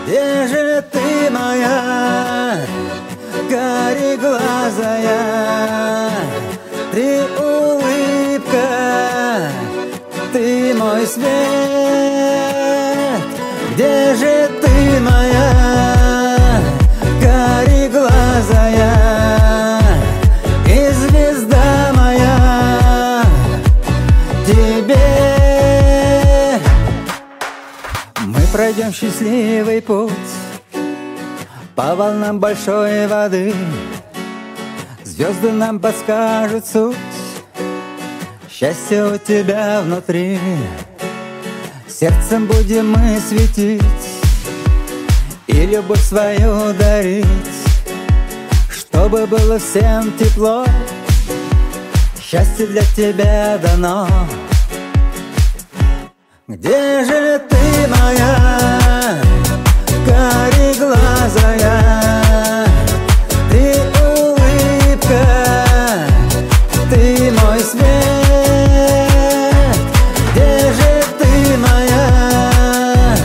Где же ты, моя кореглазая? Ты улыбка, ты мой свет. Где же ты, моя кореглазая? И звезда моя тебе. Мы пройдем счастливый путь по волнам большой воды. Звезды нам подскажут суть, счастье у тебя внутри. Сердцем будем мы светить и любовь свою дарить, чтобы было всем тепло. Счастье для тебя дано. Где же ты, моя кореглазая? Ты улыбка, ты мой свет. Где же ты, моя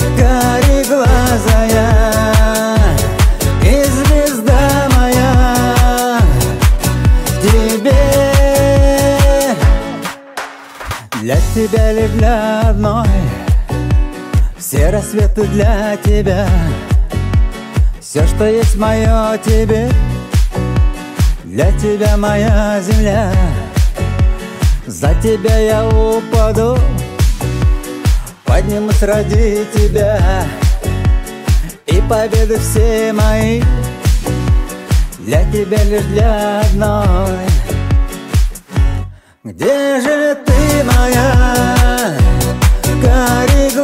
кореглазая? И звезда моя тебе. Для тебя лишь для одной все рассветы для тебя. Все, что есть мое тебе, для тебя моя земля. За тебя я упаду, поднимусь ради тебя. И победы все мои для тебя лишь для одной. Где же ты, моя кореглазая?